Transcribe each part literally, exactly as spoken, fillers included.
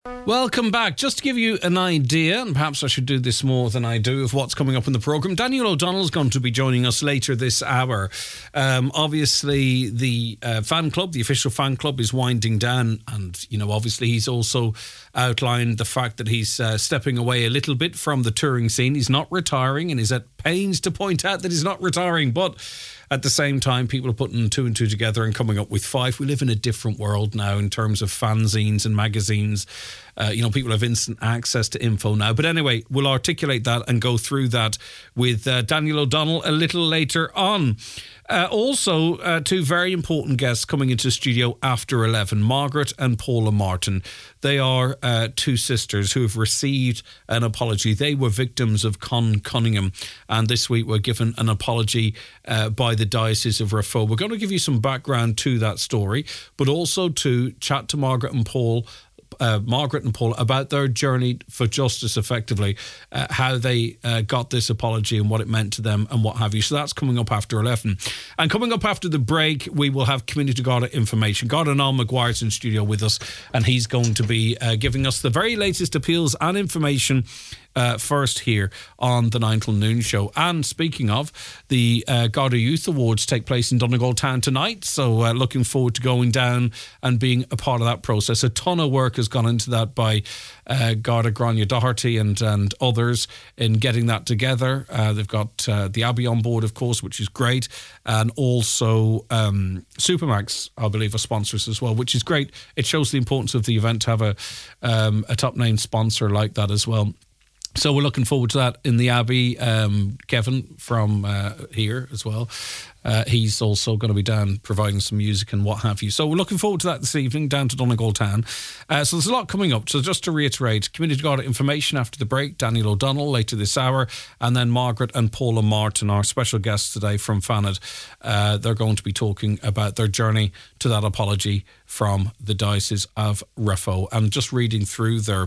Welcome back. Just to give you an idea, and perhaps I should do this more than I do, of what's coming up in the programme, Daniel O'Donnell is going to be joining us later this hour. Um, obviously, the uh, fan club, the official fan club, is winding down, and, you know, obviously he's also outlined the fact that he's uh, stepping away a little bit from the touring scene. He's not retiring, and he's at pains to point out that he's not retiring, but at the same time, people are putting two and two together and coming up with five. We live in a different world now in terms of fanzines and magazines. Uh, you know, people have instant access to info now. But anyway, we'll articulate that and go through that with uh, Daniel O'Donnell a little later on. Uh, also, uh, two very important guests coming into the studio after eleven, Margaret and Paula Martin. They are uh, two sisters who have received an apology. They were victims of Con Cunningham, and this week were given an apology uh, by the Diocese of Raphoe. We're going to give you some background to that story, but also to chat to Margaret and Paul Uh, Margaret and Paul about their journey for justice, effectively, uh, how they uh, got this apology and what it meant to them and what have you. So that's coming up after eleven. And coming up after the break, we will have Community Garda information. Garda Niall Maguire's in studio with us, and he's going to be uh, giving us the very latest appeals and information Uh, first here on the nine till noon show. And speaking of, the uh, Garda Youth Awards take place in Donegal Town tonight, so uh, looking forward to going down and being a part of that process. A ton of work has gone into that by uh, Garda Grania Doherty and, and others in getting that together. Uh, they've got uh, the Abbey on board, of course, which is great, and also um, Supermax, I believe, are sponsors as well, which is great. It shows the importance of the event to have a, um, a top-name sponsor like that as well. So we're looking forward to that in the Abbey. Um, Kevin from uh, here as well. Uh, he's also going to be down providing some music and what have you. So we're looking forward to that this evening down to Donegal Town. Uh, so there's a lot coming up. So just to reiterate, Community Garda information after the break, Daniel O'Donnell later this hour, and then Margaret and Paula Martin, our special guests today from Fanad. Uh, they're going to be talking about their journey to that apology from the Diocese of Raphoe. And just reading through their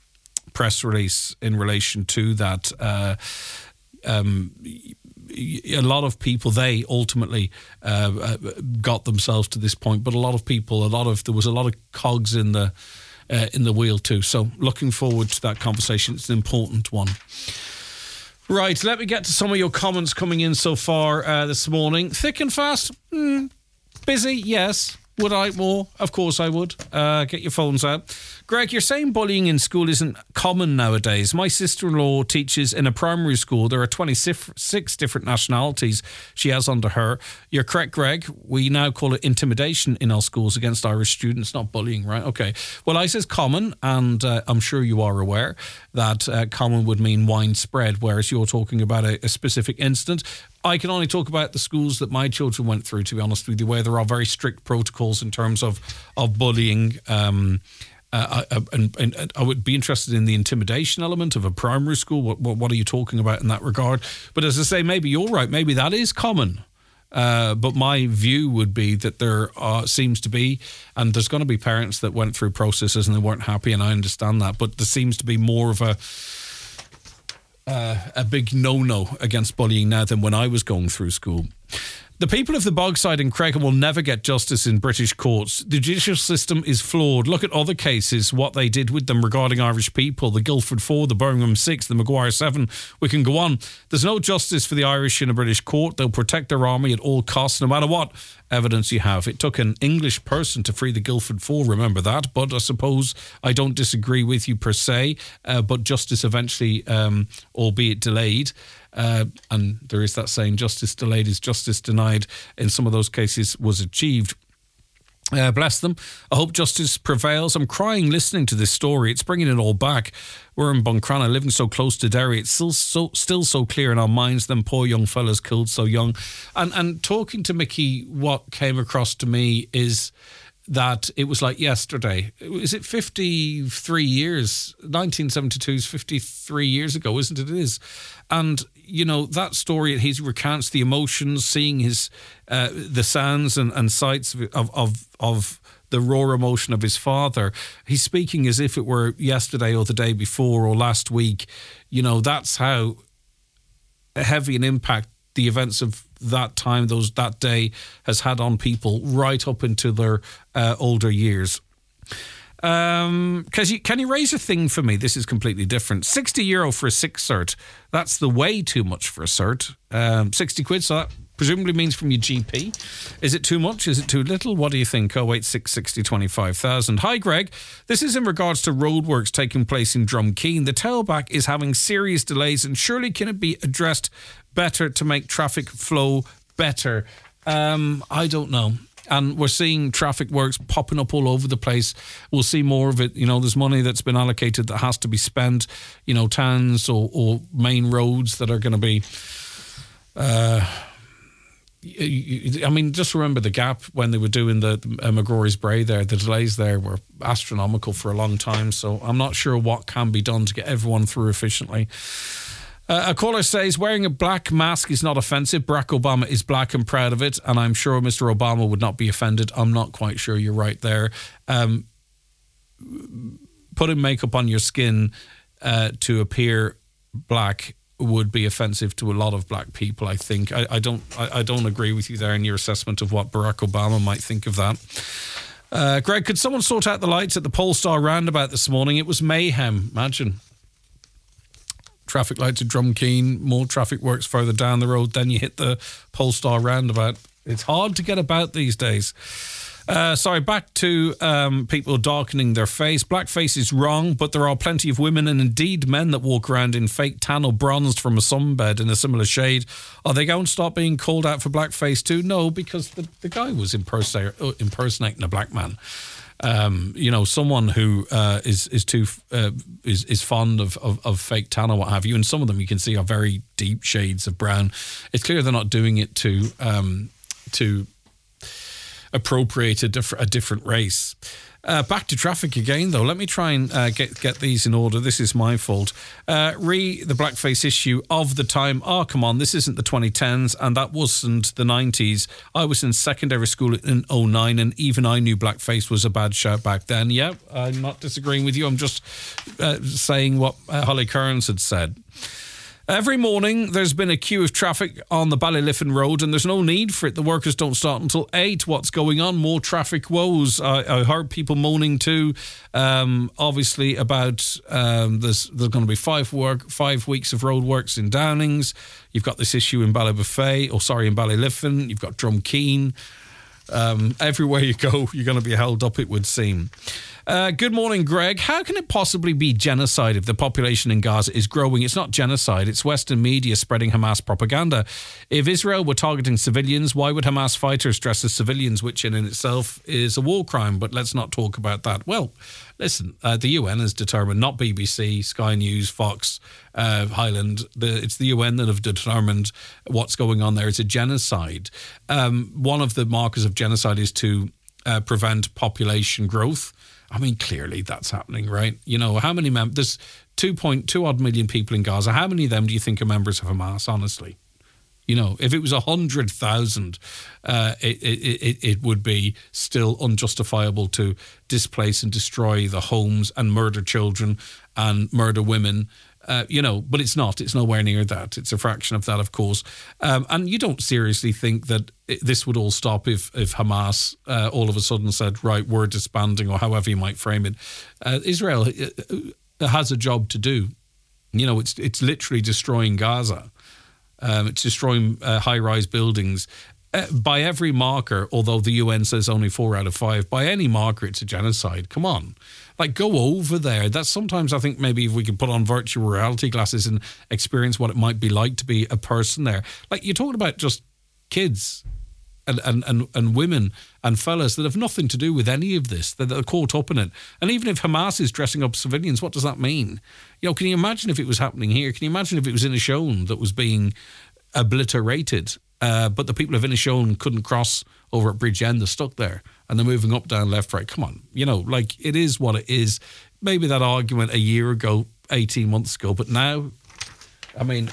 press release in relation to that, uh, um, a lot of people, they ultimately uh, got themselves to this point, but a lot of people, a lot of there was a lot of cogs in the uh, in the wheel too. So looking forward to that conversation. It's an important one. Right, let me get to some of your comments coming in so far uh, this morning. Thick and fast, mm, busy, yes. Would I more? Of course I would. Uh, get your phones out. Greg, you're saying bullying in school isn't common nowadays. My sister-in-law teaches in a primary school. There are twenty-six different nationalities she has under her. You're correct, Greg. We now call it intimidation in our schools against Irish students, not bullying, right? Okay. Well, I says common, and uh, I'm sure you are aware that uh, common would mean widespread, whereas you're talking about a, a specific incident. I can only talk about the schools that my children went through, to be honest with you, where there are very strict protocols in terms of, of bullying. Um, uh, I, and, and I would be interested in the intimidation element of a primary school. What, what, what are you talking about in that regard? But as I say, maybe you're right. Maybe that is common. Uh, but my view would be that there uh, seems to be, and there's going to be parents that went through processes and they weren't happy, and I understand that, but there seems to be more of a Uh, a big no-no against bullying now than when I was going through school. The people of the Bogside and Creggan will never get justice in British courts. The judicial system is flawed. Look at other cases, what they did with them regarding Irish people, the Guildford Four, the Birmingham Six, the Maguire Seven. We can go on. There's no justice for the Irish in a British court. They'll protect their army at all costs, no matter what evidence you have. It took an English person to free the Guildford Four, remember that, but I suppose I don't disagree with you per se, uh, but justice eventually, um, albeit delayed, Uh, and there is that saying, justice delayed is justice denied, in some of those cases was achieved. Uh, bless them. I hope justice prevails. I'm crying listening to this story. It's bringing it all back. We're in Buncrana, living so close to Derry. It's still so still so clear in our minds, them poor young fellas killed so young. And, and talking to Mickey, what came across to me is that it was like yesterday. Is it fifty-three years? nineteen seventy-two is fifty-three years ago, isn't it? It is. And, you know, that story, he recounts the emotions, seeing his, uh, the sounds and, and sights of, of, of the raw emotion of his father. He's speaking as if it were yesterday or the day before or last week. You know, that's how heavy an impact the events of that time, those that day, has had on people right up into their uh, older years. Um, you, can you raise a thing for me? This is completely different. sixty euro for a six cert. That's the way too much for a cert. Um, sixty quid, so that presumably means from your G P. Is it too much? Is it too little? What do you think? oh eight six sixty twenty-five thousand. Hi, Greg. This is in regards to roadworks taking place in Drumkeen. The tailback is having serious delays, and surely can it be addressed better to make traffic flow better? Um, I don't know. And we're seeing traffic works popping up all over the place. We'll see more of it. You know, there's money that's been allocated that has to be spent. You know, towns or, or main roads that are going to be... Uh, I mean, just remember the gap when they were doing the uh, McGrory's Bray there. The delays there were astronomical for a long time. So I'm not sure what can be done to get everyone through efficiently. Uh, a caller says, wearing a black mask is not offensive. Barack Obama is black and proud of it, and I'm sure Mister Obama would not be offended. I'm not quite sure. You're right there. Um, putting makeup on your skin uh, to appear black would be offensive to a lot of black people, I think. I, I don't I, I don't agree with you there in your assessment of what Barack Obama might think of that. Uh, Greg, could someone sort out the lights at the Polestar roundabout this morning? It was mayhem. Imagine. Traffic lights at Drumkeen, more traffic works further down the road, then you hit the Polestar roundabout. It's hard to get about these days. Uh, sorry, back to um, people darkening their face. Blackface is wrong, but there are plenty of women and indeed men that walk around in fake tan or bronzed from a sunbed in a similar shade. Are they going to stop being called out for blackface too? No, because the, the guy was imperson- impersonating a black man. Um, you know, someone who uh, is is too uh, is is fond of, of of fake tan or what have you, and some of them you can see are very deep shades of brown. It's clear they're not doing it to um, to appropriate a different a different race. Uh, back to traffic again, though. Let me try and uh, get get these in order. This is my fault. Uh, re the blackface issue of the time. Oh, come on, this isn't the twenty tens, and that wasn't the nineties. I was in secondary school in oh nine, and even I knew blackface was a bad shout back then. Yeah, I'm not disagreeing with you. I'm just uh, saying what uh, Holly Kearns had said. Every morning, there's been a queue of traffic on the Ballyliffin Road, and there's no need for it. The workers don't start until eight. What's going on? More traffic woes. I, I heard people moaning too, um, obviously, about um, there's, there's going to be five work, five weeks of road works in Downings. You've got this issue in Ballybuffet, or sorry, in Ballyliffin. You've got Drumkeen. Um, everywhere you go, you're going to be held up, it would seem. Uh, good morning, Greg. How can it possibly be genocide if the population in Gaza is growing? It's not genocide. It's Western media spreading Hamas propaganda. If Israel were targeting civilians, why would Hamas fighters dress as civilians, which in itself is a war crime? But let's not talk about that. Well, listen, uh, the U N has determined, not B B C, Sky News, Fox, uh, Highland, the, it's the U N that have determined what's going on there. It's a genocide. Um, one of the markers of genocide is to uh, prevent population growth. I mean, clearly that's happening, right? You know, how many members, there's two point two odd million people in Gaza. How many of them do you think are members of Hamas, honestly? You know, if it was one hundred thousand, uh, it, it, it, it would be still unjustifiable to displace and destroy the homes and murder children and murder women. Uh, you know, but it's not. It's nowhere near that. It's a fraction of that, of course. Um, and you don't seriously think that it, this would all stop if if Hamas uh, all of a sudden said, right, we're disbanding, or however you might frame it. Uh, Israel uh, has a job to do. You know, it's it's literally destroying Gaza. Um, it's destroying uh, high-rise buildings. Uh, by every marker, although the U N says only four out of five, by any marker, it's a genocide. Come on. Like, go over there. That's sometimes I think maybe if we could put on virtual reality glasses and experience what it might be like to be a person there. Like, you're talking about just kids and, and, and, and women and fellas that have nothing to do with any of this, that are caught up in it. And even if Hamas is dressing up civilians, what does that mean? You know, can you imagine if it was happening here? Can you imagine if it was in Inishowen that was being obliterated? Uh, but the people of Inishowen couldn't cross over at Bridgend. They're stuck there. And they're moving up, down, left, right. Come on. You know, like, it is what it is. Maybe that argument a year ago, eighteen months ago. But now, I mean,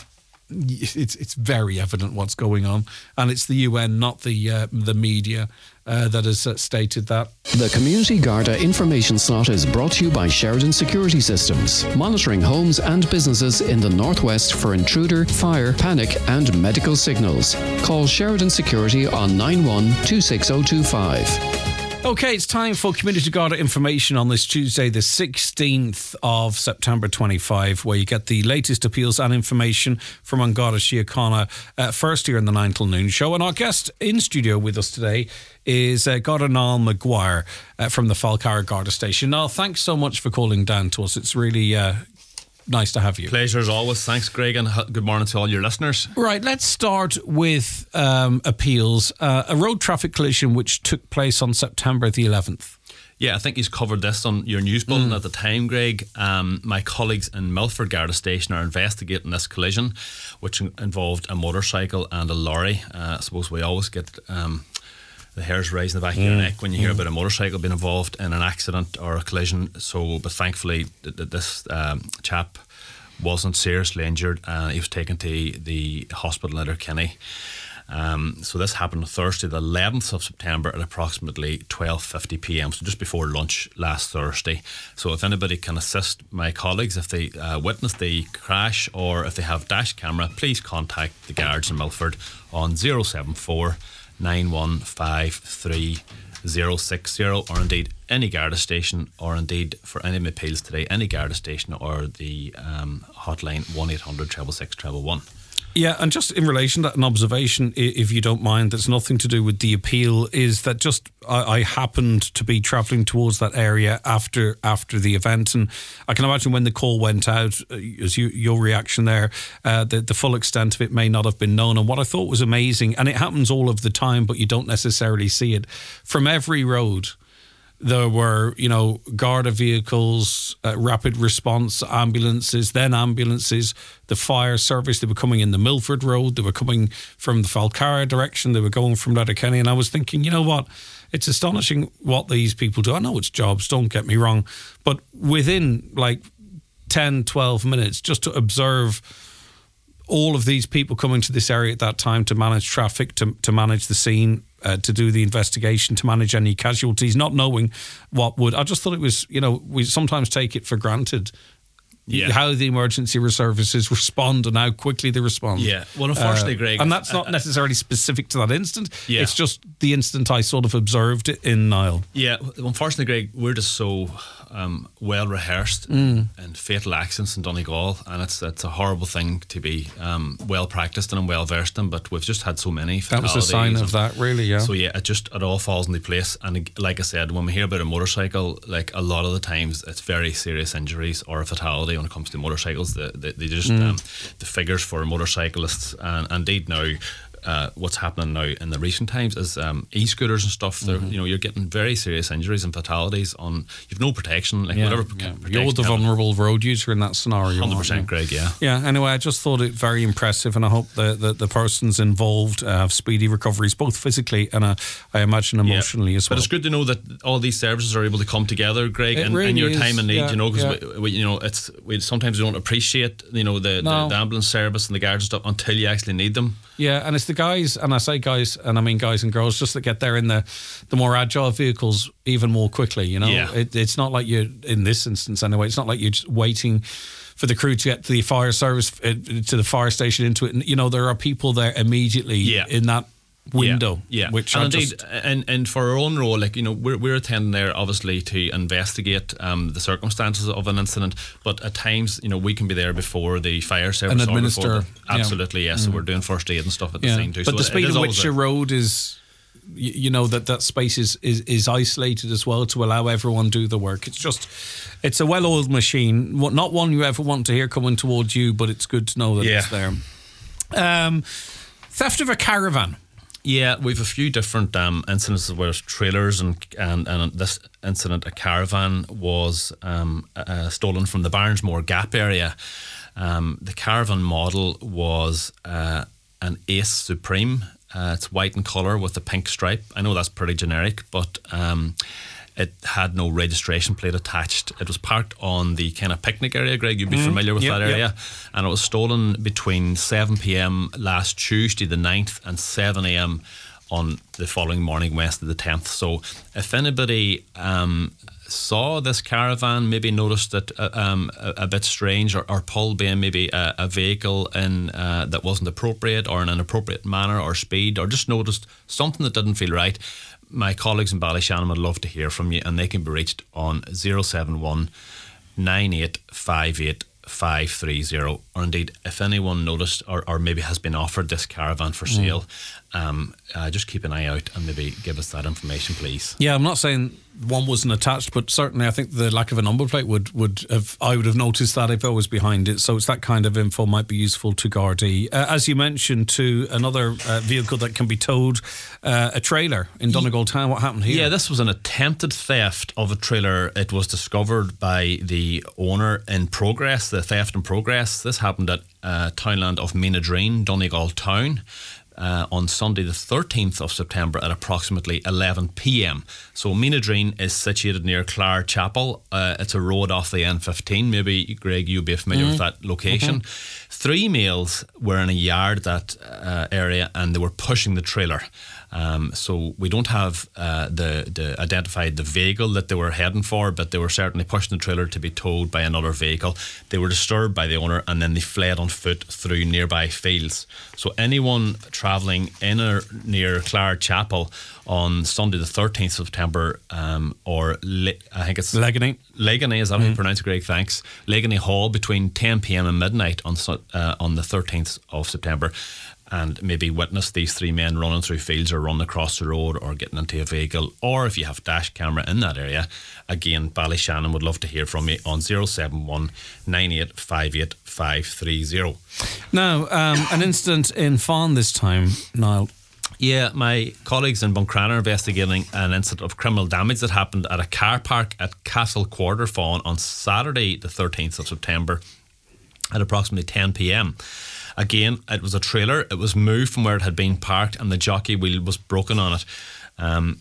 it's it's very evident what's going on. And it's the U N, not the uh, the media, uh, that has uh, stated that. The Community Garda information slot is brought to you by Sheridan Security Systems, monitoring homes and businesses in the Northwest for intruder, fire, panic and medical signals. Call Sheridan Security on nine one two six zero two five. Okay, it's time for Community Garda information on this Tuesday, the sixteenth of September twenty-five, where you get the latest appeals and information from An Garda Síochána, uh, first here in the nine till noon show. And our guest in studio with us today is uh, Garda Niall Maguire uh, from the Falcarra Garda Station. Niall, thanks so much for calling down to us. It's really uh, nice to have you. Pleasure as always. Thanks, Greg, and good morning to all your listeners. Right, let's start with um, appeals. Uh, a road traffic collision which took place on September the eleventh. Yeah, I think he's covered this on your news bulletin mm. at the time, Greg. Um, my colleagues in Milford Garda Station are investigating this collision, which involved a motorcycle and a lorry. Uh, I suppose we always get um, the hairs raised in the back mm. of your neck when you hear mm. about a motorcycle being involved in an accident or a collision. So, but thankfully, th- th- this um, chap wasn't seriously injured. Uh, he was taken to the hospital in Letterkenny. Um, so this happened Thursday the eleventh of September at approximately twelve fifty p.m, so just before lunch last Thursday. So if anybody can assist my colleagues, if they uh, witnessed the crash or if they have dash camera, please contact the guards in Milford on zero seven four nine one five three zero six zero, or indeed any Garda station, or indeed for any appeals today, any Garda station or the um, hotline one eight hundred six six six one one. Yeah, and just in relation to an observation, if you don't mind, that's nothing to do with the appeal, is that just I, I happened to be travelling towards that area after after the event, and I can imagine when the call went out, as you, your reaction there, uh, the, the full extent of it may not have been known. And what I thought was amazing, and it happens all of the time, but you don't necessarily see it, from every road there were, you know, Garda vehicles, uh, rapid response ambulances, then ambulances, the fire service. They were coming in the Milford Road. They were coming from the Falcarra direction. They were going from Letterkenny. And I was thinking, you know what? It's astonishing what these people do. I know it's jobs, don't get me wrong. But within like ten, twelve minutes, just to observe all of these people coming to this area at that time to manage traffic, to, to manage the scene, Uh, to do the investigation, to manage any casualties, not knowing what would. I just thought it was, you know, we sometimes take it for granted yeah. how the emergency services respond and how quickly they respond. Yeah, well, unfortunately, uh, Greg. And that's not uh, necessarily specific to that instant. Yeah. It's just the instant I sort of observed it in Niall. Yeah, unfortunately, Greg, we're just so um, well rehearsed mm. in fatal accidents in Donegal, and it's it's a horrible thing to be um, well practiced and well versed in. But we've just had so many fatalities. That was a sign of that, really. Yeah. So yeah, it just it all falls into place. And like I said, when we hear about a motorcycle, like a lot of the times, it's very serious injuries or a fatality when it comes to motorcycles. The, the, they just mm. um, the figures for motorcyclists, and indeed now. Uh, what's happening now in the recent times is um, e-scooters and stuff. Mm-hmm. You know, you're getting very serious injuries and fatalities on. You've no protection, like yeah, whatever. Yeah. You're the vulnerable road user in that scenario. Hundred percent, Greg. Yeah. Yeah. Anyway, I just thought it very impressive, and I hope the the, the persons involved uh, have speedy recoveries, both physically and uh, I imagine emotionally yeah. as well. But it's good to know that all these services are able to come together, Greg, in, really in your is. time of need. Yeah, you know, because yeah. we, we, you know, it's we sometimes we don't appreciate you know the, no. the, the ambulance service and the guards and stuff until you actually need them. Yeah, and it's the guys, and I say guys, and I mean guys and girls, just that get there in the the more agile vehicles even more quickly, you know? Yeah. It, it's not like you're, in this instance anyway, it's not like you're just waiting for the crew to get to the fire service, uh, to the fire station, into it. And, you know, there are people there immediately yeah. in that window. Yeah, yeah. Which and I indeed, just, and, and for our own role, like, you know, we're, we're attending there obviously to investigate um, the circumstances of an incident, but at times, you know, we can be there before the fire service. And administer. Or before the, absolutely, yeah. yes. Mm. So we're doing first aid and stuff at yeah. the scene too. But so the speed at at which a road is, you, you know, that that space is, is, is isolated as well to allow everyone to do the work. It's just, it's a well-oiled machine. Not one you ever want to hear coming towards you, but it's good to know that yeah. it's there. Um, theft of a caravan. Yeah, we've a few different um, incidents where trailers and, and and this incident, a caravan was um, uh, stolen from the Barnesmore Gap area. Um, the caravan model was uh, an Ace Supreme. Uh, it's white in colour with a pink stripe. I know that's pretty generic, but um, it had no registration plate attached. It was parked on the kind of picnic area, Greg. You'd be mm, familiar with yep, that area. Yep. And it was stolen between seven p.m. last Tuesday the ninth and seven a.m. on the following morning, Wednesday the tenth. So if anybody um, saw this caravan, maybe noticed it uh, um, a, a bit strange, or, or pulled being maybe a, a vehicle in uh, that wasn't appropriate or in an appropriate manner or speed, or just noticed something that didn't feel right, my colleagues in Ballyshannon would love to hear from you, and they can be reached on zero seven one nine eight five eight five three zero, or indeed if anyone noticed or, or maybe has been offered this caravan for sale, mm. um, uh, just keep an eye out and maybe give us that information, please. Yeah, I'm not saying one wasn't attached, but certainly I think the lack of a number plate would, would have, I would have noticed that if I was behind it. So it's that kind of info might be useful to Gardaí. Uh, as you mentioned, to another uh, vehicle that can be towed, uh, a trailer in Donegal Town. What happened here? Yeah, this was an attempted theft of a trailer. It was discovered by the owner in progress, the theft in progress. This happened at uh, Townland of Meenadreen, Donegal Town. Uh, on Sunday the thirteenth of September at approximately eleven p.m. So Meenadreen is situated near Clare Chapel. Uh, it's a road off the N fifteen. Maybe, Greg, you'll be familiar mm-hmm. with that location. Mm-hmm. Three males were in a yard that uh, area, and they were pushing the trailer. Um, so we don't have uh, the, the identified the vehicle that they were heading for, but they were certainly pushing the trailer to be towed by another vehicle. They were disturbed by the owner, and then they fled on foot through nearby fields. So anyone travelling in or near Clare Chapel on Sunday the thirteenth of September, um, or Le- I think it's Leganey. Leganey, is that how you pronounce it, Greg? Thanks. Leganey Hall between ten p.m. and midnight on uh, on the thirteenth of September. And maybe witness these three men running through fields or running across the road or getting into a vehicle, or if you have dash camera in that area, again, Ballyshannon would love to hear from you on zero seven one nine eight five eight five three zero. Now, um, an incident in Fawn this time, Niall. Yeah, my colleagues in Buncrana are investigating an incident of criminal damage that happened at a car park at Castle Quarter, Fawn, on Saturday the thirteenth of September at approximately ten p.m. Again, it was a trailer. It was moved from where it had been parked, and the jockey wheel was broken on it. Um,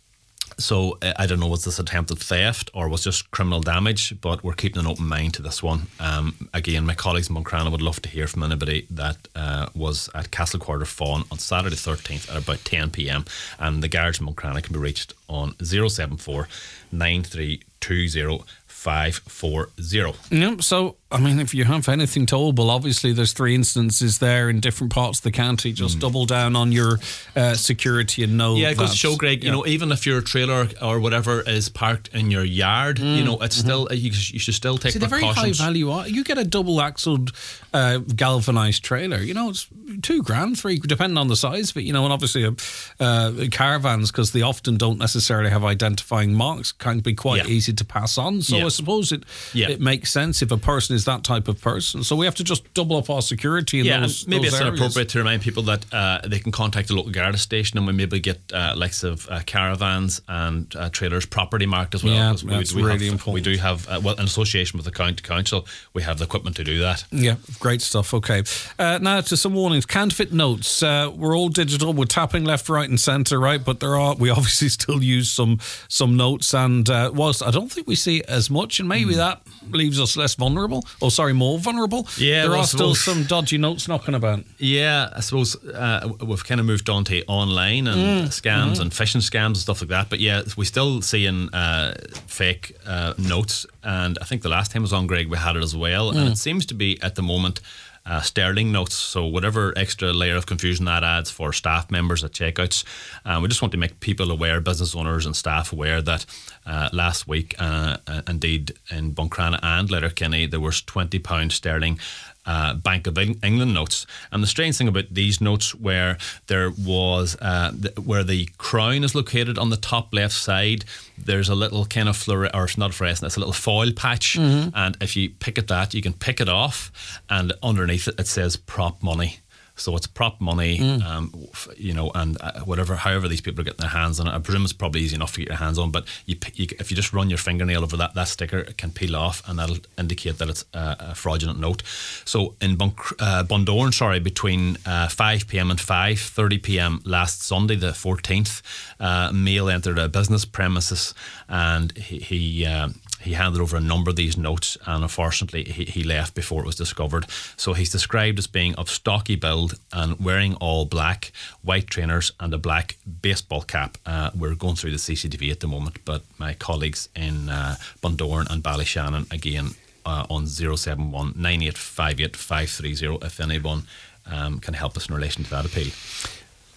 so I don't know, was this attempted theft or was just criminal damage? But we're keeping an open mind to this one. Um, again, my colleagues in Buncrana would love to hear from anybody that uh, was at Castle Quarter, Fawn on Saturday thirteenth at about ten p.m. And the garage in Buncrana can be reached on zero seven four nine three two zero five four zero. Yeah, so I mean, if you have anything towable, obviously there's three instances there in different parts of the county. Just mm. double down on your uh, security and know. Yeah, it goes that, to show, Greg, yeah. you know, even if your trailer or whatever is parked in your yard, mm. you know, it's mm-hmm. still, you, you should still take See, precautions. They're very high value. You get a double axled uh, galvanized trailer, you know, it's two grand, three, depending on the size of it, you know, and obviously uh, uh, caravans, because they often don't necessarily have identifying marks, can be quite yeah. easy to pass on. So yeah. I suppose it yeah. it makes sense if a person is that type of person. So we have to just double up our security in yeah, those, and maybe those it's areas. inappropriate to remind people that uh, they can contact the local Garda station, and we maybe get uh, likes of uh, caravans and uh, trailers property marked as well. Yeah, we, that's we really have, important. We do have, uh, well, in association with the county council, we have the equipment to do that. Yeah, great stuff. Okay, uh, now to some warnings. Counterfeit notes. Uh, we're all digital. We're tapping left, right, and centre, right? But there are. We obviously still use some some notes, and uh, whilst I don't think we see it as much, and maybe mm. that leaves us less vulnerable. Oh, sorry, more vulnerable. Yeah, there well, are still some dodgy notes knocking about. Yeah, I suppose uh, we've kind of moved on to online and mm. scams mm-hmm. and phishing scams and stuff like that. But yeah, we still seeing uh, fake uh, notes, and I think the last time I was on, Greg, we had it as well. Mm. And it seems to be at the moment uh, sterling notes. So whatever extra layer of confusion that adds for staff members at checkouts, uh, we just want to make people aware, business owners and staff aware that uh, last week, uh, uh, indeed in Buncrana and Letterkenny, there was twenty pounds sterling Uh, Bank of England notes. And the strange thing about these notes, where there was uh, th- where the crown is located on the top left side, there's a little kind of fluor- or it's not fluorescent, it's a little foil patch, mm-hmm. and if you pick at that, you can pick it off, and underneath it, it says prop money. So it's prop money, mm. um, you know, and uh, whatever, however these people are getting their hands on it. I presume it's probably easy enough to get your hands on, but you, you, if you just run your fingernail over that, that sticker, it can peel off, and that'll indicate that it's a, a fraudulent note. So in Bunk, uh, Bundoran, sorry, between uh, five p.m. and five thirty p.m. last Sunday, the fourteenth, uh, male entered a business premises, and he... he uh, He handed over a number of these notes, and unfortunately he, he left before it was discovered. So he's described as being of stocky build and wearing all black, white trainers and a black baseball cap. Uh, we're going through the C C T V at the moment, but my colleagues in uh, Bundoran and Ballyshannon, again, uh, on zero seven one nine eight five eight five three zero, if anyone um, can help us in relation to that appeal.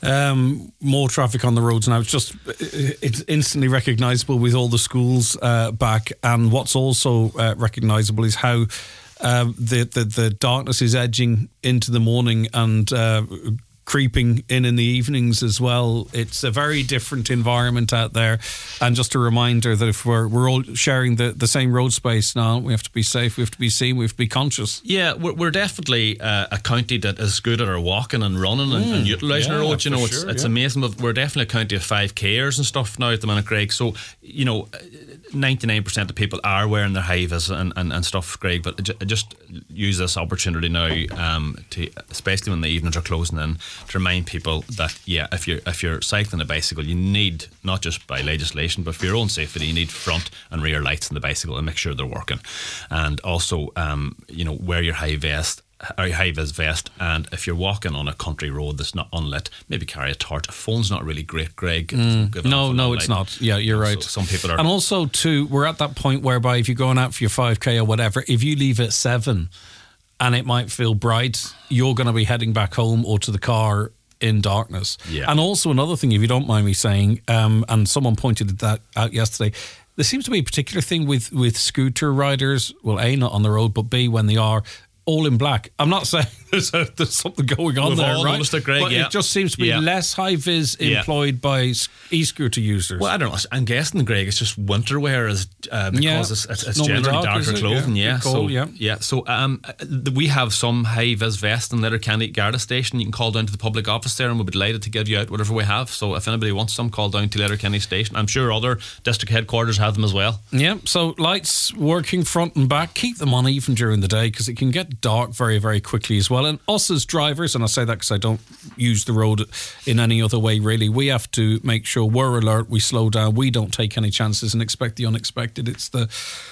Um, more traffic on the roads now. It's just it's instantly recognisable with all the schools uh, back. And what's also uh, recognisable is how uh, the, the the darkness is edging into the morning and uh, creeping in in the evenings as well. It's a very different environment out there. And just a reminder that if we're we're all sharing the, the same road space now, we have to be safe, we have to be seen, we have to be conscious. Yeah, we're, we're definitely uh, a county that is good at our walking and running and, mm, and utilising yeah, our roads. You know, it's sure, it's yeah. amazing. We're definitely a county of five Kers and stuff now at the minute, Greg. So, you know, ninety-nine percent of people are wearing their high-vis and, and, and stuff, Greg, but I just use this opportunity now, um, to, especially when the evenings are closing in, to remind people that, yeah, if you're, if you're cycling a bicycle, you need, not just by legislation, but for your own safety, you need front and rear lights on the bicycle and make sure they're working. And also, um, you know, wear your high vest, or high vis vest, and if you're walking on a country road that's not unlit, maybe carry a torch. A phone's not really great, Greg. Mm. No, no, it's not. Yeah, you're right. So some people are, and also too, we're at that point whereby if you're going out for your five K or whatever, if you leave at seven and it might feel bright, you're going to be heading back home or to the car in darkness. Yeah. And also another thing, if you don't mind me saying, um, and someone pointed that out yesterday, there seems to be a particular thing with with scooter riders. Well, A, not on the road, but B, when they are all in black. I'm not saying there's, a, there's something going on We've there, all right? noticed it, Greg, but yeah. it just seems to be Yeah. less high vis Yeah. employed by e-scooter users. well, I don't know. I'm guessing, Greg, it's just winter wear is uh, because Yeah. it's, it's, It's it's normally generally dark, is darker it? clothing. Yeah. Yeah, Cold, so yeah. yeah. So um, th- we have some high vis vests in Letterkenny Garda Station. You can call down to the public office there, and we'll be delighted to give you out whatever we have. So if anybody wants some, call down to Letterkenny Station. I'm sure other district headquarters have them as well. Yeah, so lights working front and back, keep them on even during the day because it can get dark very, very quickly as well. And us as drivers, and I say that because I don't use the road in any other way really, we have to make sure we're alert, we slow down, we don't take any chances and expect the unexpected. It's the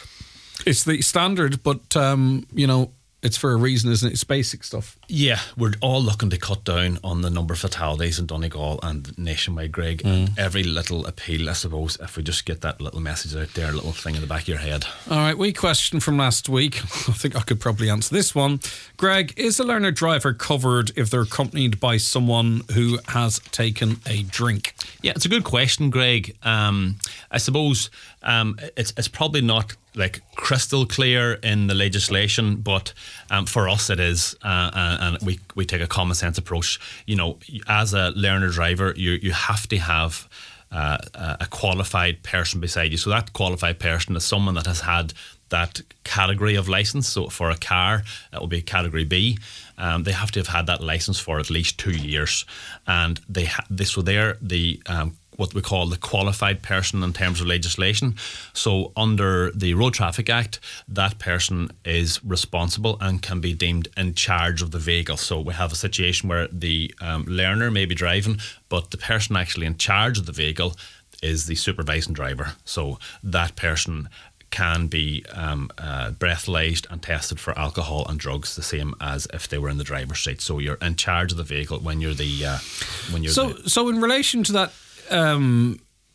it's the standard, but um, you know, it's for a reason, isn't it? It's basic stuff. Yeah, we're all looking to cut down on the number of fatalities in Donegal and nationwide, Greg. Mm. And every little appeal, I suppose, if we just get that little message out there, a little thing in the back of your head. All right, we question from last week. I think I could probably answer this one. Greg, is a learner driver covered if they're accompanied by someone who has taken a drink? Yeah, it's a good question, Greg. Um, I suppose um, it's it's probably not like crystal clear in the legislation, but um, for us it is, uh, and we we take a common sense approach. You know, as a learner driver, you you have to have uh, a qualified person beside you. So that qualified person is someone that has had that category of license. So for a car, that will be category B. Um, they have to have had that license for at least two years, and they ha- this so they're the um, what we call the qualified person in terms of legislation. So under the Road Traffic Act, that person is responsible and can be deemed in charge of the vehicle. So we have a situation where the um, learner may be driving, but the person actually in charge of the vehicle is the supervising driver. So that person can be um, uh, breathalyzed and tested for alcohol and drugs, the same as if they were in the driver's seat. So you're in charge of the vehicle when you're the uh, when you're. So, the, so in relation to that, um,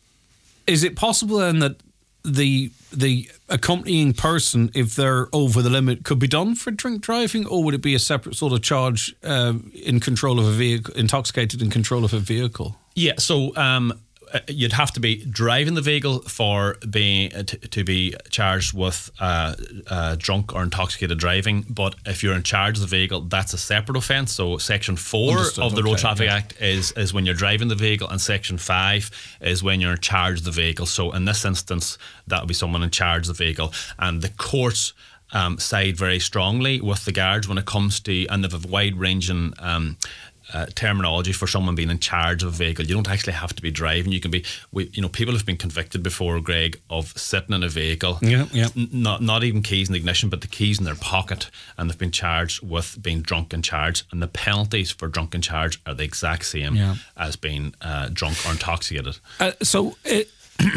is it possible then that the the accompanying person, if they're over the limit, could be done for drink driving, or would it be a separate sort of charge uh, in control of a vehicle, intoxicated in control of a vehicle? Yeah. So. Um, You'd have to be driving the vehicle for being uh, t- to be charged with uh, uh, drunk or intoxicated driving. But if you're in charge of the vehicle, that's a separate offence. So Section Four Understood. of the Okay, Road Traffic yeah. Act is is when you're driving the vehicle, and Section Five is when you're in charge of the vehicle. So in this instance, that would be someone in charge of the vehicle, and the courts um, side very strongly with the guards when it comes to, and they have a wide ranging. Um, Uh, terminology for someone being in charge of a vehicle. You don't actually have to be driving. You can be, we, you know, people have been convicted before, Greg, of sitting in a vehicle, Yeah, yeah. n- not not even keys in the ignition, but the keys in their pocket, and they've been charged with being drunk in charge. And the penalties for drunk in charge are the exact same Yeah. as being uh, drunk or intoxicated. Uh, so, it,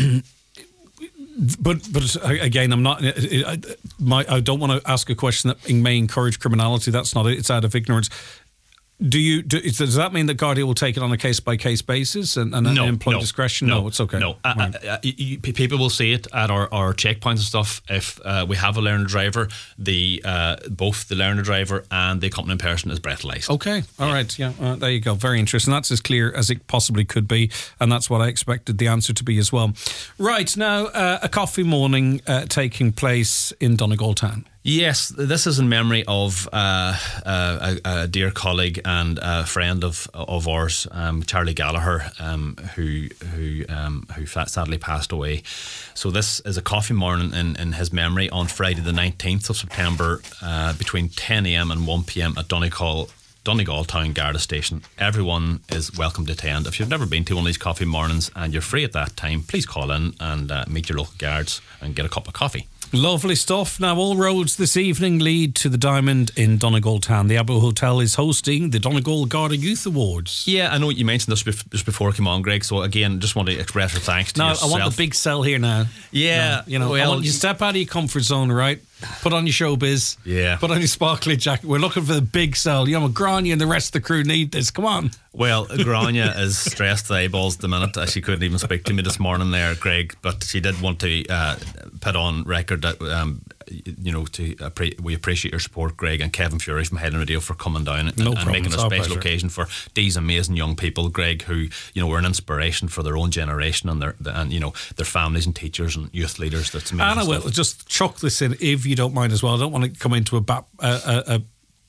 but but again, I'm not. I, my, I don't want to ask a question that may encourage criminality. That's not it. It's out of ignorance. Do you do, does that mean that Gardaí will take it on a case by case basis and, and no, employ no, discretion? No, no it's okay. No, uh, right. uh, uh, you, people will see it at our, our checkpoints and stuff. If uh, we have a learner driver, the uh, both the learner driver and the accompanying person is breathalyzed. Okay, all yeah. right, yeah, uh, there you go. Very interesting. That's as clear as it possibly could be, and that's what I expected the answer to be as well. Right now, uh, a coffee morning uh, taking place in Donegal town. Yes, this is in memory of uh, uh, a, a dear colleague and a friend of of ours, um, Charlie Gallagher, um, who who um, who sadly passed away. So this is a coffee morning in, in his memory on Friday the nineteenth of September uh, between ten a.m. and one p.m. at Donegal Donegal Town Garda Station. Everyone is welcome to attend. If you've never been to one of these coffee mornings and you're free at that time, please call in and uh, meet your local guards and get a cup of coffee. Lovely stuff. Now, all roads this evening lead to the Diamond in Donegal town. The Abu Hotel is hosting the Donegal Garda Youth Awards. Yeah, I know you mentioned this just before I came on, Greg. So again, just want to express our thanks to now, yourself. I want the big sell here now. Yeah, no, you know, well, I want you to step out of your comfort zone, right? Put on your showbiz. Yeah. Put on your sparkly jacket. We're looking for the big sell. You know, Grania and the rest of the crew need this. Come on. Well, Grania is stressed to eyeballs at the minute. She couldn't even speak to me this morning there, Greg, but she did want to uh, put on record that, um, you know, to appre- we appreciate your support, Greg, and Kevin Fury from Highland Radio for coming down and, no and problem, making a special occasion for these amazing young people, Greg, who, you know, were an inspiration for their own generation and their, and you know, their families and teachers and youth leaders. That's amazing. And I will just chuck this in, if you don't mind as well. I don't want to come into a, ba- a, a, a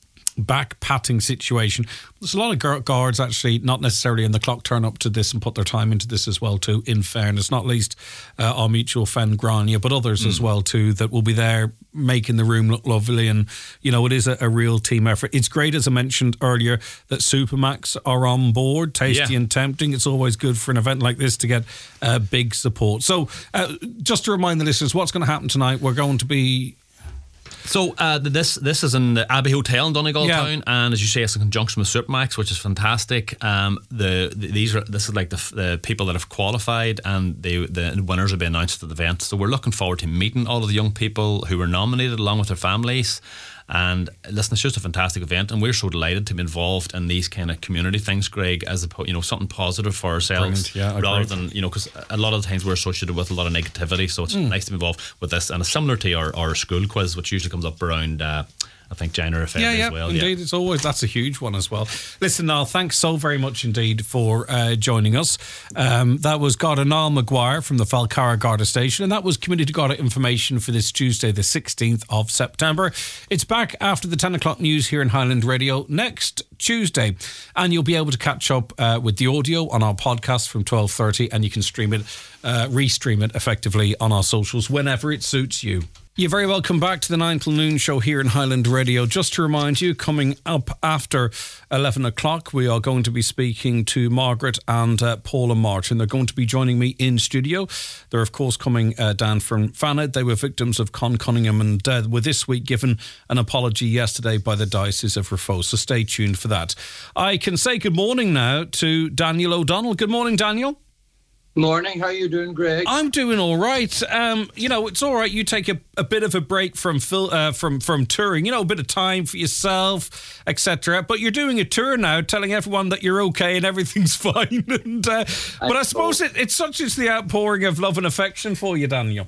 back patting situation. There's a lot of guards actually not necessarily in the clock turn up to this and put their time into this as well too, in fairness, not least uh, our mutual friend Grania, but others mm. as well too that will be there making the room look lovely. And you know, it is a, a real team effort. It's great, as I mentioned earlier, that Supermacs are on board, tasty yeah. and tempting. It's always good for an event like this to get uh, big support. So uh, just to remind the listeners what's going to happen tonight, we're going to be So uh, this this is in the Abbey Hotel in Donegal yeah. town, and as you say, it's in conjunction with Supermacs, which is fantastic. Um, the, the these are this is like the, the people that have qualified, and the the winners will be announced at the event. So we're looking forward to meeting all of the young people who were nominated along with their families. And listen, it's just a fantastic event, and we're so delighted to be involved in these kind of community things, Greg, as a, you know, something positive for ourselves, yeah, rather than, you know, because a lot of the times we're associated with a lot of negativity. So it's mm. nice to be involved with this, and it's similar to our, our school quiz, which usually comes up around. Uh, I think January or February yeah, yeah, as well. Indeed, yeah. It's always, that's a huge one as well. Listen, Niall, thanks so very much indeed for uh, joining us. Um, that was Garda Niall Maguire from the Falcarra Garda Station, and that was Community Garda information for this Tuesday, the sixteenth of September. It's back after the ten o'clock news here in Highland Radio next Tuesday, and you'll be able to catch up uh, with the audio on our podcast from twelve thirty, and you can stream it, uh, restream it effectively on our socials whenever it suits you. You're very welcome back to the nine till noon show here in Highland Radio. Just to remind you, coming up after eleven o'clock, we are going to be speaking to Margaret and uh, Paula Martin. They're going to be joining me in studio. They're, of course, coming uh, down from Fanad. They were victims of Con Cunningham and uh, were this week given an apology yesterday by the Diocese of Rafo. So stay tuned for that. I can say good morning now to Daniel O'Donnell. Good morning, Daniel. Morning. How are you doing, Greg? I'm doing all right. Um, you know, it's all right. You take a, a bit of a break from fil- uh, from from touring. You know, a bit of time for yourself, et cetera. But you're doing a tour now, telling everyone that you're okay and everything's fine. and uh, but I, I suppose it, it's such as the outpouring of love and affection for you, Daniel.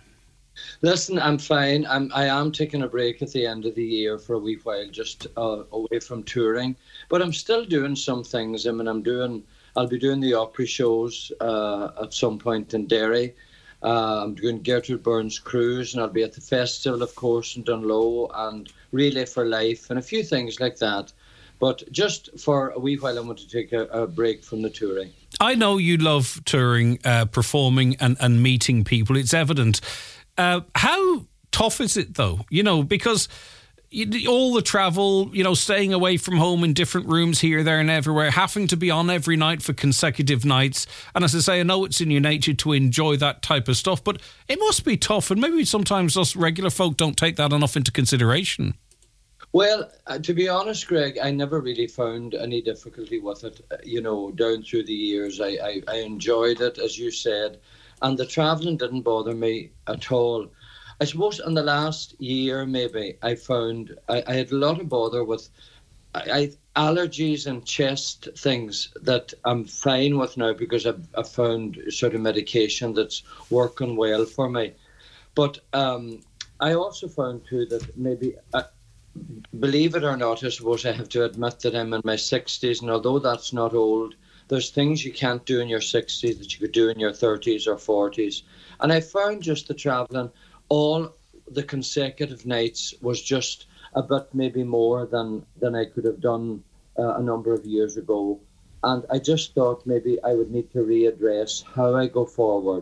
Listen, I'm fine. I'm I am taking a break at the end of the year for a wee while, just uh, away from touring. But I'm still doing some things. I mean, I'm doing. I'll be doing the Opry shows uh, at some point in Derry. Uh, I'm doing Gertrude Burns Cruise, and I'll be at the festival, of course, in Dunlow, and Relay for Life, and a few things like that. But just for a wee while, I want to take a, a break from the touring. I know you love touring, uh, performing, and, and meeting people. It's evident. Uh, how tough is it, though? You know, because all the travel, you know, staying away from home in different rooms here, there and everywhere, having to be on every night for consecutive nights. And as I say, I know it's in your nature to enjoy that type of stuff, but it must be tough. And maybe sometimes us regular folk don't take that enough into consideration. Well, uh, to be honest, Greg, I never really found any difficulty with it. Uh, you know, down through the years, I, I, I enjoyed it, as you said. And the travelling didn't bother me at all. I suppose in the last year, maybe, I found I, I had a lot of bother with, I, allergies and chest things that I'm fine with now because I've, I've found sort of medication that's working well for me. But um, I also found too that maybe, uh, believe it or not, I suppose I have to admit that I'm in my sixties, and although that's not old, there's things you can't do in your sixties that you could do in your thirties or forties. And I found just the travelling, all the consecutive nights was just a bit maybe more than, than I could have done uh, a number of years ago. And I just thought maybe I would need to readdress how I go forward.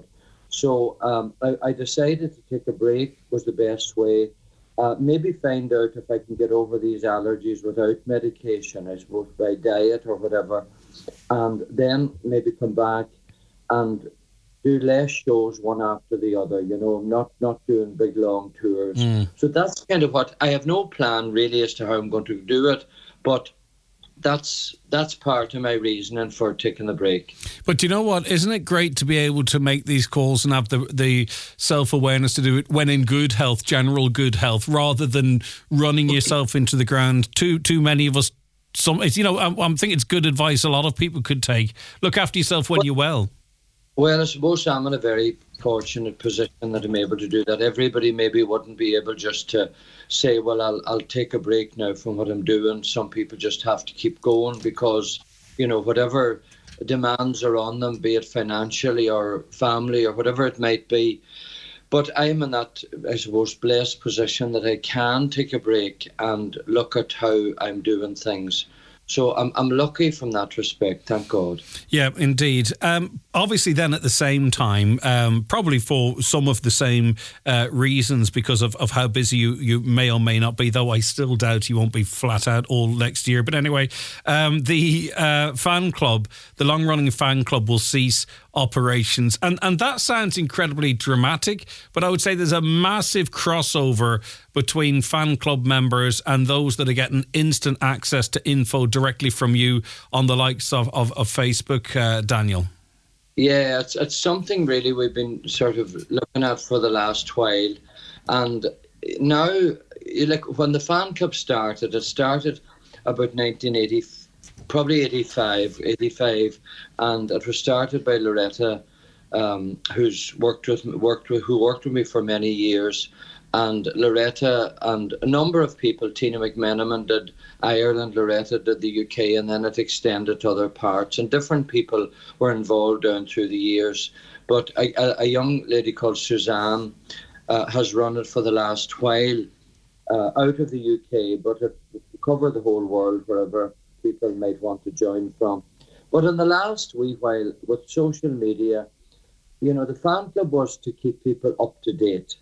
So um, I, I decided to take a break was the best way. Uh, maybe find out if I can get over these allergies without medication, I suppose, by diet or whatever. And then maybe come back and do less shows one after the other, you know, not not doing big long tours. Mm. So that's kind of what, I have no plan really as to how I'm going to do it, but that's that's part of my reasoning for taking the break. But do you know what? Isn't it great to be able to make these calls and have the the self-awareness to do it when in good health, general good health, rather than running yourself into the ground? Too too many of us, some it's, you know, I, I think it's good advice a lot of people could take. Look after yourself when well, you're well. Well, I suppose I'm in a very fortunate position that I'm able to do that. Everybody maybe wouldn't be able just to say, well, I'll I'll take a break now from what I'm doing. Some people just have to keep going because, you know, whatever demands are on them, be it financially or family or whatever it might be. But I'm in that, I suppose, blessed position that I can take a break and look at how I'm doing things. So I'm I'm lucky from that respect, thank God. Yeah, indeed. Um, obviously, then at the same time, um, probably for some of the same uh, reasons, because of, of how busy you, you may or may not be, though I still doubt you won't be flat out all next year. But anyway, um, the uh, fan club, the long-running fan club will cease operations. And, and that sounds incredibly dramatic, but I would say there's a massive crossover between fan club members and those that are getting instant access to info directly from you on the likes of, of, of Facebook, uh, Daniel. Yeah, it's, it's something really we've been sort of looking at for the last while. And now, like when the fan club started, it started about nineteen eighty, probably eighty-five, eighty-five, and it was started by Loretta, um, who's worked with worked with who worked with me for many years. And Loretta and a number of people, Tina McMenamin did Ireland, Loretta did the U K, and then it extended to other parts. And different people were involved down through the years. But a, a, a young lady called Suzanne uh, has run it for the last while uh, out of the U K, but it covered the whole world, wherever people might want to join from. But in the last wee while, with social media, you know, the fan club was to keep people up to date.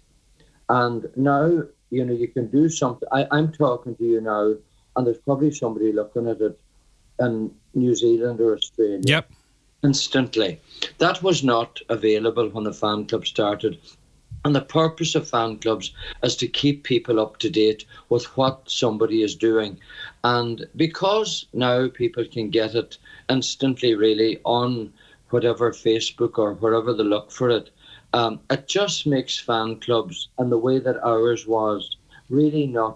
And now, you know, you can do something. I, I'm talking to you now, and there's probably somebody looking at it in New Zealand or Australia. Yep. Instantly. That was not available when the fan club started. And the purpose of fan clubs is to keep people up to date with what somebody is doing. And because now people can get it instantly, really, on whatever Facebook or wherever they look for it, Um, it just makes fan clubs and the way that ours was really not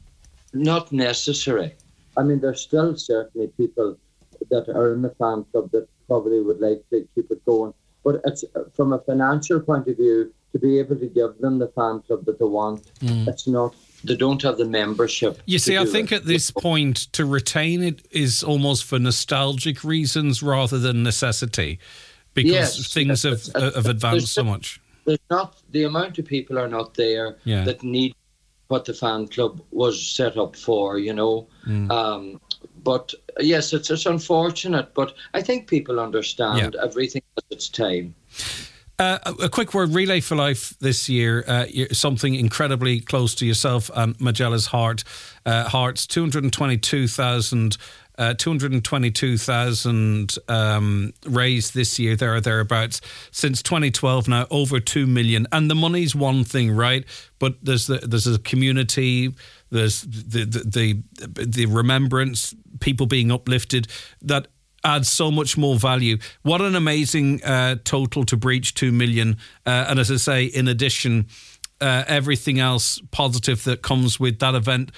not necessary. I mean, there's still certainly people that are in the fan club that probably would like to keep it going. But it's from a financial point of view, to be able to give them the fan club that they want, mm. it's not, they don't have the membership. You see, I think it. At this point, to retain it is almost for nostalgic reasons rather than necessity. Because yes, things have, it's, it's, have advanced so much. There's not, the amount of people are not there yeah. that need what the fan club was set up for, you know. Mm. Um, but yes, it's, it's unfortunate, but I think people understand yeah. everything at its time. Uh, a quick word, Relay for Life this year, uh, something incredibly close to yourself and Majella's heart. Uh, hearts, two hundred twenty-two thousand Uh, two hundred twenty-two thousand um, raised this year, there or thereabouts. Since twenty twelve now, over two million. And the money's one thing, right? But there's the, there's a community, there's the, the the the remembrance, people being uplifted, that adds so much more value. What an amazing uh, total to breach two million. Uh, and as I say, in addition, uh, everything else positive that comes with that event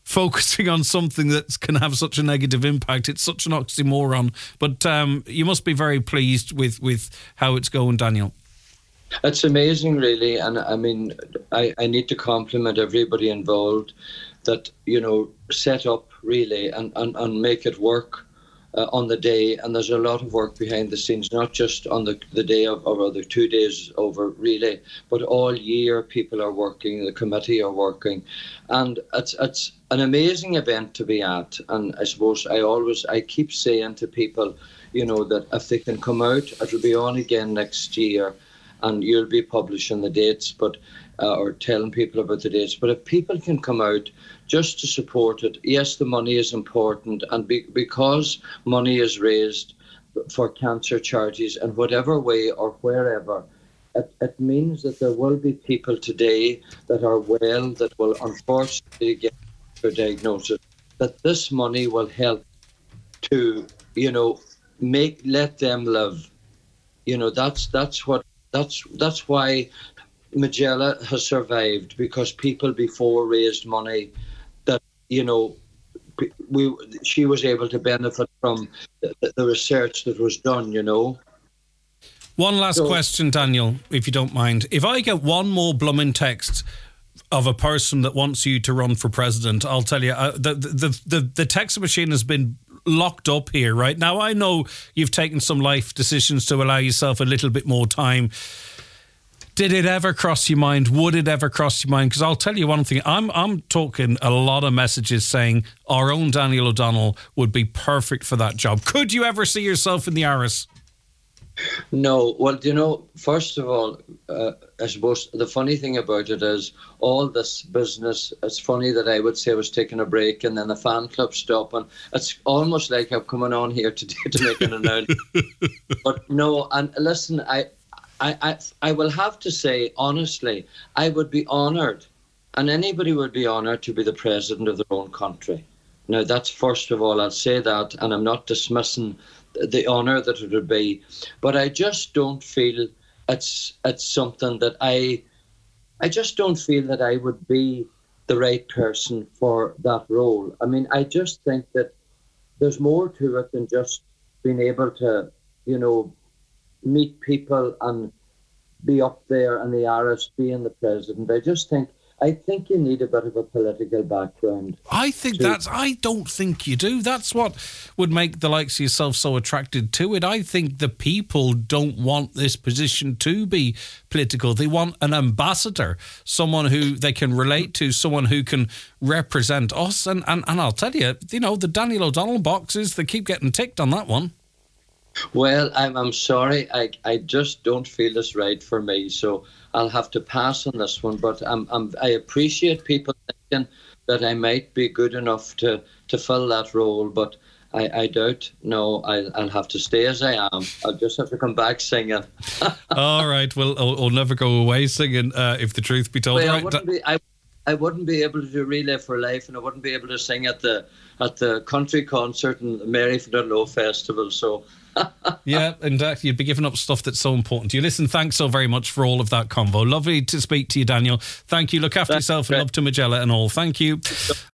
focusing on something that can have such a negative impact. It's such an oxymoron. But um, you must be very pleased with, with how it's going, Daniel. It's amazing, really. And I mean, I, I need to compliment everybody involved that, you know, set up really and, and, and make it work uh, on the day. And there's a lot of work behind the scenes, not just on the, the day of, or the two days over really, but all year people are working, the committee are working. And it's it's an amazing event to be at. And I suppose I always, I keep saying to people, you know, that if they can come out, it'll be on again next year. And you'll be publishing the dates, but uh, or telling people about the dates. But if people can come out just to support it, yes, the money is important, and be, because money is raised for cancer charities in whatever way or wherever, it, it means that there will be people today that are well that will unfortunately get their diagnosis. That this money will help to, you know, make let them live. You know, that's that's what. That's that's why Majella has survived, because people before raised money that, you know, we she was able to benefit from the, the research that was done, you know. One last so, question, Daniel, if you don't mind. If I get one more blooming text of a person that wants you to run for president, I'll tell you, uh, the, the, the, the text machine has been locked up here right now. I know you've taken some life decisions to allow yourself a little bit more time. Did it ever cross your mind? Would it ever cross your mind? Because I'll tell you one thing, I'm I'm talking a lot of messages saying our own Daniel O'Donnell would be perfect for that job. Could you ever see yourself in the Irish? No. Well, you know, first of all, uh, I suppose the funny thing about it is all this business, it's funny that I would say I was taking a break and then the fan club stopped, and it's almost like I'm coming on here today to make an announcement. But no, and listen, I, I, I, I will have to say, honestly, I would be honoured, and anybody would be honoured to be the president of their own country. Now, that's first of all, I'll say that, and I'm not dismissing the honour that it would be, but I just don't feel it's it's something that I I just don't feel that I would be the right person for that role. I mean, I just think that there's more to it than just being able to, you know, meet people and be up there in the R S P and the president. I just think I think you need a bit of a political background. I think to, that's, I don't think you do. That's what would make the likes of yourself so attracted to it. I think the people don't want this position to be political. They want an ambassador, someone who they can relate to, someone who can represent us. And, and, and I'll tell you, you know, the Daniel O'Donnell boxes, they keep getting ticked on that one. Well, I'm I'm sorry. I I just don't feel it's right for me. So I'll have to pass on this one. But I'm, I'm I appreciate people thinking that I might be good enough to, to fill that role. But I, I doubt. No, I'll, I'll have to stay as I am. I'll just have to come back singing. All right. Well, I'll, I'll never go away singing, uh, if the truth be told. Well, right. I wouldn't be, I, I wouldn't be able to do Relay for Life, and I wouldn't be able to sing at the at the country concert and the Mary from the Low Festival. So. Yeah, and uh, you'd be giving up stuff that's so important to you. Listen, thanks so very much for all of that convo. Lovely to speak to you, Daniel. Thank you. Look after That's yourself great. And love to Majella and all. Thank you.